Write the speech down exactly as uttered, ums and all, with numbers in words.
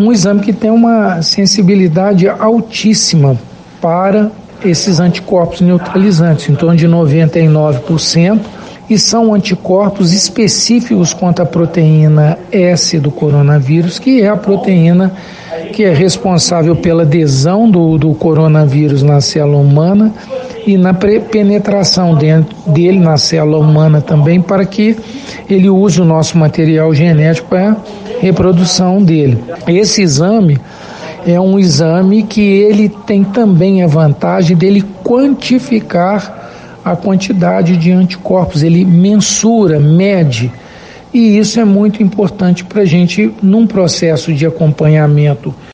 um exame que tem uma sensibilidade altíssima para esses anticorpos neutralizantes, em torno de noventa e nove por cento, e são anticorpos específicos contra a proteína S do coronavírus, que é a proteína que é responsável pela adesão do, do coronavírus na célula humana e na penetração dentro dele na célula humana também, para que ele use o nosso material genético para a reprodução dele. Esse exame é um exame que ele tem também a vantagem dele quantificar a quantidade de anticorpos, ele mensura, mede, e isso é muito importante para a gente num processo de acompanhamento